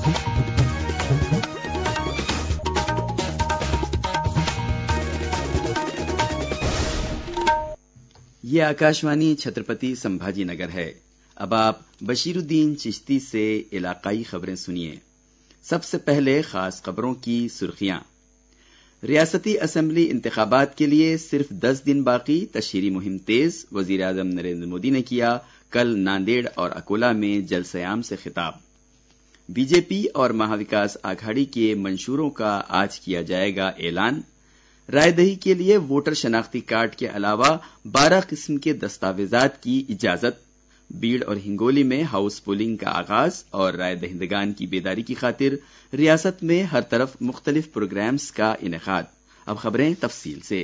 ये आकाशवाणी छत्रपति संभाजी नगर है। अब आप बशीरुद्दीन चिश्ती से इलाकाई खबरें सुनिए। सबसे पहले खास खबरों की सुर्खियां। रियासती असेंबली इंतखाबात के लिए सिर्फ 10 दिन बाकी, तशहीरी मुहिम तेज। वजीर आजम नरेंद्र मोदी ने किया कल नांदेड़ और अकोला में जलसयाम से खिताब। बीजेपी और महाविकास आघाड़ी के मंशूरों का आज किया जाएगा ऐलान। रायदही के लिए वोटर शनाख्ती कार्ड के अलावा 12 किस्म के दस्तावेजात की इजाजत। बीड़ और हिंगोली में हाउस पोलिंग का आगाज और राय दहिंदगान की बेदारी की खातिर रियासत में हर तरफ मुख्तलिफ प्रोग्राम्स का इनेकाद। अब खबरें तफसील से।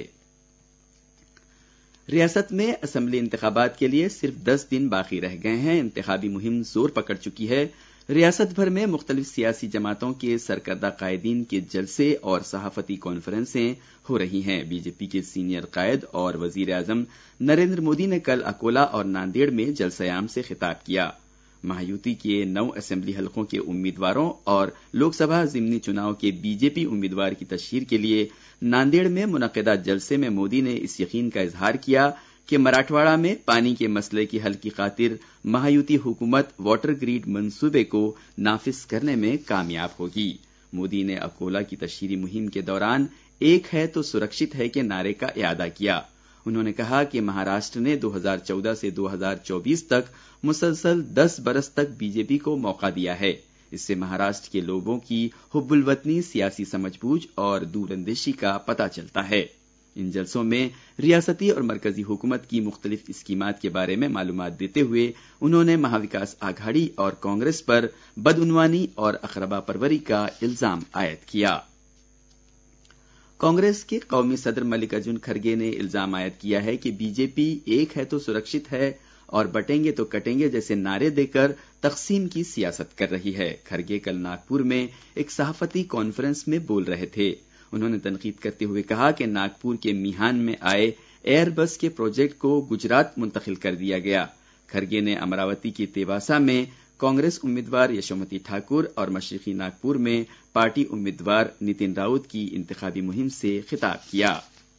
रियासत में असेंबली इंतखाबात के लिए सिर्फ 10 दिन बाकी रह गए हैं। इंतखाबी मुहिम जोर पकड़ चुकी है। रियासत भर में मुख्तलिफ सियासी जमातों के सरकर्दा कायदीन के जलसे और सहाफती कॉन्फ्रेंसें हो रही हैं। बीजेपी के सीनियर कायद और वजीर आजम नरेंद्र मोदी ने कल अकोला और नांदेड़ में जलसयाम से खिताब किया। महायुति के 9 असेंबली हलकों के उम्मीदवारों और लोकसभा जिमनी चुनाव के बीजेपी उम्मीदवार की तशहीर के लिए नांदेड़ में मुनक्किदा जलसे में मोदी ने इस यकीन का इजहार किया कि मराठवाड़ा में पानी के मसले की हल की खातिर महायुति हुकूमत वाटर ग्रिड मंसूबे को नाफिज करने में कामयाब होगी। मोदी ने अकोला की तशहीरी मुहिम के दौरान एक है तो सुरक्षित है के नारे का इयादा किया। उन्होंने कहा कि महाराष्ट्र ने 2014 से 2024 तक मुसलसल 10 बरस तक बीजेपी को मौका दिया है। इससे महाराष्ट्र के लोगों की हुब्बुल वतनी, सियासी समझबूझ और दूरअंदेशी का पता चलता है। इन जलसों में रियासती और मरकजी हुकूमत की मुख्तलिफ स्कीमात के बारे में मालूमात देते हुए उन्होंने महाविकास आघाड़ी और कांग्रेस पर बदउनवानी और अखरबा परवरी का इल्जाम आयद किया। कांग्रेस के कौमी सदर मल्लिकार्जुन खड़गे ने इल्जाम आयद किया है कि बीजेपी एक है तो सुरक्षित है और बटेंगे तो कटेंगे जैसे नारे देकर तकसीम की सियासत कर रही है। खड़गे कल नागपुर में एक सहाफती कॉन्फ्रेंस में बोल रहे थे। उन्होंने तनकीद करते हुए कहा कि नागपुर के मिहान में आए एयरबस के प्रोजेक्ट को गुजरात मुंतकिल कर दिया गया। खड़गे ने अमरावती के तेवासा में कांग्रेस उम्मीदवार यशोमती ठाकुर और मशरिकी नागपुर में पार्टी उम्मीदवार नितिन राउत की इंतखाबी मुहिम से खिताब किया।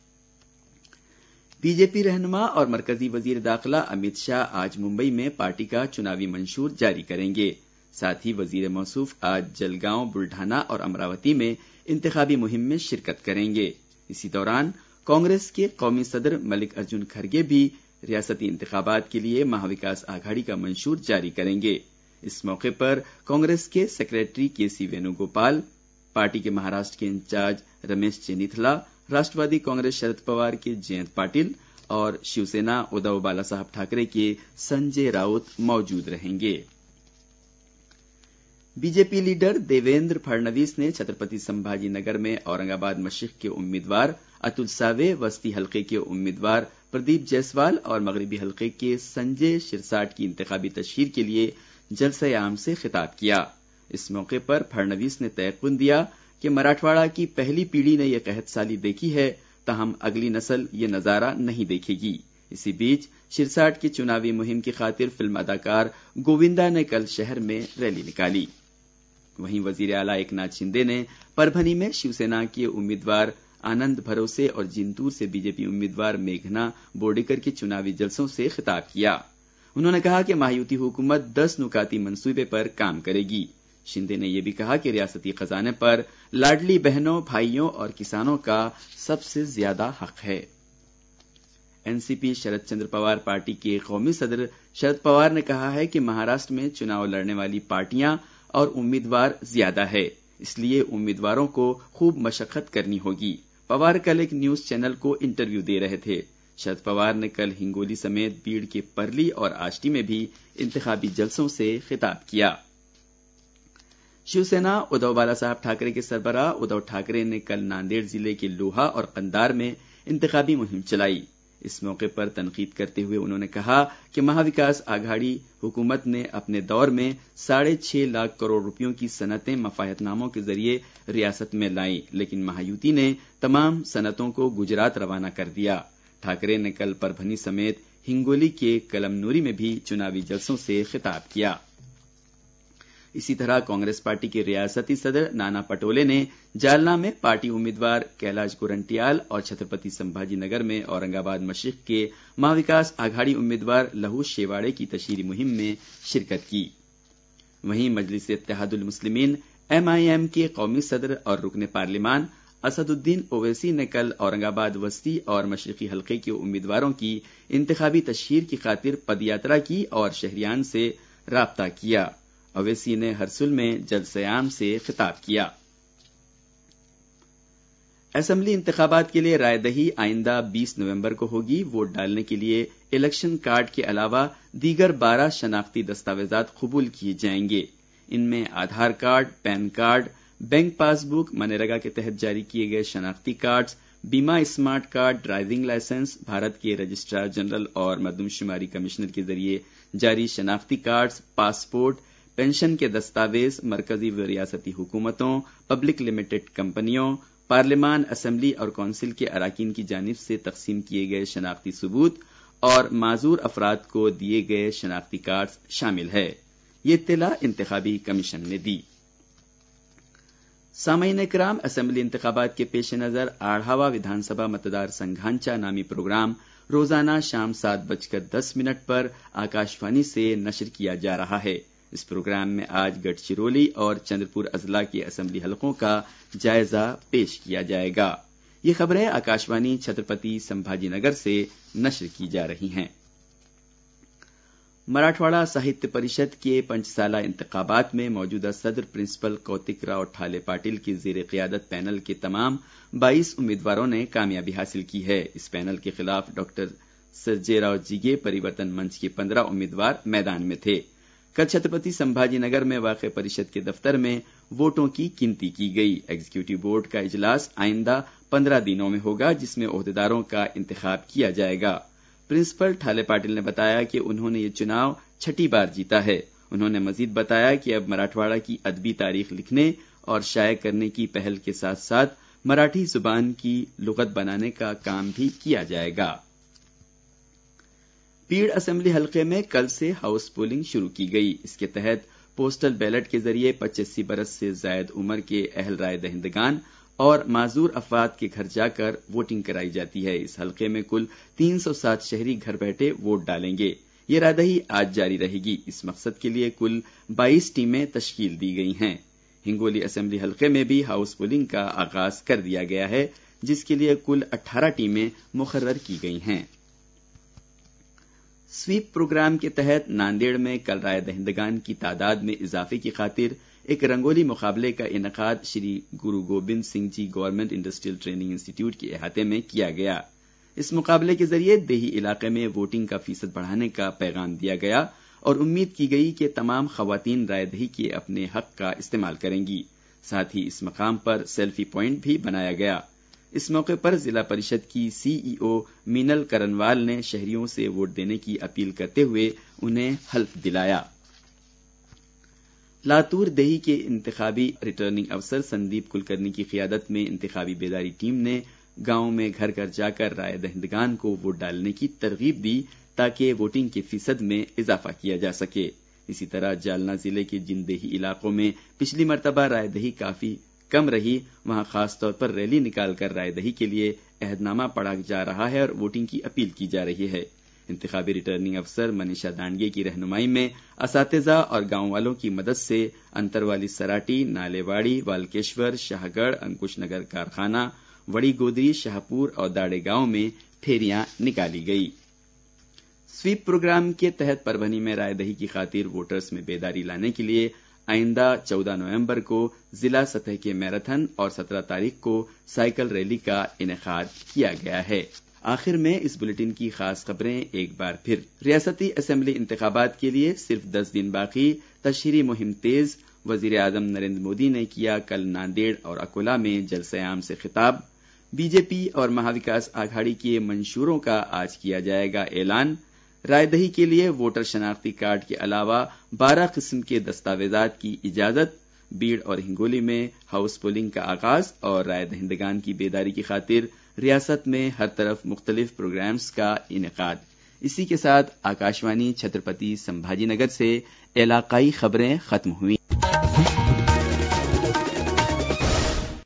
बीजेपी रहनुमा और मरकजी वजीर दाखिला अमित शाह आज मुंबई में पार्टी का चुनावी मंशूर जारी करेंगे। साथ ही वजीर मौसूफ आज जलगांव, बुल्ढाना और अमरावती में इंतखाबी मुहिम में शिरकत करेंगे। इसी दौरान कांग्रेस के कौमी सदर मल्लिकार्जुन खड़गे भी रियासती इंतखाबात के लिए महाविकास आघाड़ी का मंशूर जारी करेंगे। इस मौके पर कांग्रेस के सेक्रेटरी केसी वेणुगोपाल, पार्टी के महाराष्ट्र के इंचार्ज रमेश चेनिथला, राष्ट्रवादी कांग्रेस शरद पवार के जयंत पाटिल और शिवसेना उद्धव बालासाहब ठाकरे के संजय राउत मौजूद रहेंगे। बीजेपी लीडर देवेंद्र फडणवीस ने छत्रपति संभाजी नगर में औरंगाबाद मशरिक के उम्मीदवार अतुल सावे, वस्ती हल्के के उम्मीदवार प्रदीप जायसवाल और मगरबी हल्के के संजय शिरसाट की इंतखाबी तशहीर के लिए जलसयाम से खिताब किया। इस मौके पर फडणवीस ने तयक़ुन दिया कि मराठवाड़ा की पहली पीढ़ी ने यह कहत साली देखी है, ताहम अगली नस्ल ये नजारा नहीं देखेगी। इसी बीच शिरसाट की चुनावी मुहिम की खातिर फिल्म अदाकार गोविंदा ने कल शहर में रैली निकाली। वहीं वजीर आला एकनाथ शिंदे ने परभनी में शिवसेना के उम्मीदवार आनंद भरोसे और जिंतूर से बीजेपी उम्मीदवार मेघना बोर्डीकर के चुनावी जलसों से खिताब किया। उन्होंने कहा कि महायुति हुकूमत 10 नुकाती मंसूबे पर काम करेगी। शिंदे ने यह भी कहा कि रियासती खजाने पर लाडली बहनों, भाइयों और किसानों का सबसे ज्यादा हक है। एनसीपी शरद चंद्र पवार पार्टी के कौमी सदर शरद पवार ने कहा है कि महाराष्ट्र में चुनाव लड़ने वाली पार्टियां और उम्मीदवार ज्यादा है, इसलिए उम्मीदवारों को खूब मशक्कत करनी होगी। पवार कल एक न्यूज चैनल को इंटरव्यू दे रहे थे। शरद पवार ने कल हिंगोली समेत बीड़ के परली और आष्टी में भी इंतखाबी जलसों से खिताब किया। शिवसेना उद्धव बालासाहब ठाकरे के सरबराह उद्धव ठाकरे ने कल नांदेड़ जिले के लोहा और कंधार में इंतखाबी मुहिम चलाई। इस मौके पर तनकीद करते हुए उन्होंने कहा कि महाविकास आघाड़ी हुकूमत ने अपने दौर में 6.5 लाख करोड़ रुपयों की सनतें मफाहतनामों के जरिए रियासत में लाई, लेकिन महायुति ने तमाम सनतों को गुजरात रवाना कर दिया। ठाकरे ने कल परभनी समेत हिंगोली के कलमनूरी में भी चुनावी जलसों से खिताब किया। اسی طرح کانگریس پارٹی کے ریاستی صدر نانا پٹولے نے جالنا میں پارٹی امیدوار کیلاش گورنٹیال اور چھترپتی سمبھاجی نگر میں اورنگ آباد مشرق کے مہاوکاس آگھاڑی امیدوار لہو شیواڑے کی تشہیری مہم میں شرکت کی۔ وہیں مجلس اتحاد المسلمین MIM کے قومی صدر اور رکن پارلیمان اسد الدین اویسی نے کل اورنگ آباد وسطی اور مشرقی حلقے کے امیدواروں کی انتخابی تشہیر کی خاطر پد یاترا کی اور شہریان سے رابطہ کیا۔ اویسی نے ہرسل میں جلسہ عام سے خطاب کیا۔ اسمبلی انتخابات کے لیے رائے دہی آئندہ 20 نومبر کو ہوگی۔ ووٹ ڈالنے کے لیے الیکشن کارڈ کے علاوہ دیگر 12 شناختی دستاویزات قبول کیے جائیں گے۔ ان میں Aadhaar card, PAN card, bank passbook, MNREGA کے تحت جاری کیے گئے شناختی کارڈز، بیمہ smart card, driving licence, Bharat کے رجسٹرار جنرل اور مردم شماری کمشنر کے ذریعے جاری شناختی کارڈز، پاسپورٹ، پنشن کے دستاویز، مرکزی و ریاستی حکومتوں، پبلک لمیٹڈ کمپنیوں، پارلیمان، اسمبلی اور کونسل کے اراکین کی جانب سے تقسیم کیے گئے شناختی ثبوت اور معذور افراد کو دیے گئے شناختی کارڈز شامل ہے۔ یہ اطلاع انتخابی کمیشن نے دی۔ سامعین کرام، اسمبلی انتخابات کے پیش نظر 8واں ودھان سبھا متدار سنگھانچا نامی پروگرام روزانہ شام 7:10 پر آکاشوانی سے نشر کیا جا رہا ہے۔ اس پروگرام میں آج گڑھ چرولی اور چندرپور اضلاع کے اسمبلی حلقوں کا جائزہ پیش کیا جائے گا۔ یہ خبریں آکاشوانی چھترپتی سمبھاجی نگر سے نشر کی جا رہی ہیں۔ مراٹھواڑہ ساہتیہ پریشد کے 5 سالہ انتخابات میں موجودہ صدر پرنسپل کوتک راؤ ٹھالے پاٹل کی زیر قیادت پینل کے تمام 22 امیدواروں نے کامیابی حاصل کی ہے۔ اس پینل کے خلاف ڈاکٹر سرجے راؤ جیگے پریورتن منچ کے 15 امیدوار میدان میں تھے۔ کل چھترپتی سمبھاجی نگر میں واقع پریشد کے دفتر میں ووٹوں کی گنتی کی گئی۔ ایگزیکٹو بورڈ کا اجلاس آئندہ 15 دنوں میں ہوگا، جس میں عہدیداروں کا انتخاب کیا جائے گا۔ پرنسپل ٹھالے پاٹل نے بتایا کہ انہوں نے یہ چناؤ 6 بار جیتا ہے۔ انہوں نے مزید بتایا کہ اب مراٹھواڑہ کی ادبی تاریخ لکھنے اور شائع کرنے کی پہل کے ساتھ ساتھ مراٹھی زبان کی لغت بنانے کا کام بھی کیا جائے گا۔ پیڑ اسمبلی حلقے میں کل سے ہاؤس پولنگ شروع کی گئی۔ اس کے تحت پوسٹل بیلٹ کے ذریعے 85 برس سے زائد عمر کے اہل رائے دہندگان اور معذور افراد کے گھر جا کر ووٹنگ کرائی جاتی ہے۔ اس حلقے میں کل 307 شہری گھر بیٹھے ووٹ ڈالیں گے۔ یہ رائے دہی آج جاری رہے گی۔ اس مقصد کے لیے کل 22 ٹیمیں تشکیل دی گئی ہیں۔ ہنگولی اسمبلی حلقے میں بھی ہاؤس پولنگ کا آغاز کر دیا گیا ہے، جس کے لیے کل 18 ٹیمیں مقرر کی گئی ہیں۔ سویپ پروگرام کے تحت ناندیڑ میں کل رائے دہندگان کی تعداد میں اضافے کی خاطر ایک رنگولی مقابلے کا انعقاد Shri Guru Gobind Singh ji government industrial training institute کے احاطے میں کیا گیا۔ اس مقابلے کے ذریعے دیہی علاقے میں ووٹنگ کا فیصد بڑھانے کا پیغام دیا گیا اور امید کی گئی کہ تمام خواتین رائے دہی کے اپنے حق کا استعمال کریں گی۔ ساتھ ہی اس مقام پر سیلفی پوائنٹ بھی بنایا گیا۔ اس موقع پر ضلع پریشد کی CEO مینل کرنوال نے شہریوں سے ووٹ دینے کی اپیل کرتے ہوئے انہیں حلف دلایا۔ لاتور دیہی کے انتخابی ریٹرننگ افسر سندیپ کلکرنی کی قیادت میں انتخابی بیداری ٹیم نے گاؤں میں گھر گھر جا کر رائے دہندگان کو ووٹ ڈالنے کی ترغیب دی تاکہ ووٹنگ کے فیصد میں اضافہ کیا جا سکے۔ اسی طرح جالنا ضلع کے جن دیہی علاقوں میں پچھلی مرتبہ رائے دہی کافی کم رہی، وہاں خاص طور پر ریلی نکال کر رائے دہی کے لیے عہد نامہ پڑھا جا رہا ہے اور ووٹنگ کی اپیل کی جا رہی ہے۔ انتخابی ریٹرننگ افسر منیشا دانڈگے کی رہنمائی میں اساتذہ اور گاؤں والوں کی مدد سے انتروالی سراٹی، نالے واڑی، والکیشور، شاہ گڑھ، انکش نگر کارخانہ، وڑی گودری، شاہپور اور داڑے گاؤں میں پھیریاں نکالی گئی۔ سویپ پروگرام کے تحت پربھنی میں رائے دہی کی خاطر ووٹرز میں بیداری لانے کے لیے آئندہ 14 نومبر کو ضلع سطح کے میراتھن اور 17 تاریخ کو سائیکل ریلی کا انعقاد کیا گیا ہے۔ آخر میں اس بلیٹن کی خاص خبریں ایک بار پھر۔ ریاستی اسمبلی انتخابات کے لیے صرف 10 دن باقی، تشہیری مہم تیز۔ وزیر اعظم نریندر مودی نے کیا کل ناندیڑ اور اکولا میں جلسہ عام سے خطاب۔ بی جے پی اور مہاوکاس آگھاڑی کے منشوروں کا آج کیا جائے گا اعلان۔ رائے دہی کے لیے ووٹر شناختی کارڈ کے علاوہ 12 قسم کے دستاویزات کی اجازت۔ بیڑ اور ہنگولی میں ہاؤس پولنگ کا آغاز اور رائے دہندگان کی بیداری کی خاطر ریاست میں ہر طرف مختلف پروگرامز کا انعقاد۔ اسی کے ساتھ آکاشوانی چھترپتی سمبھاجی نگر سے علاقائی خبریں ختم ہوئیں۔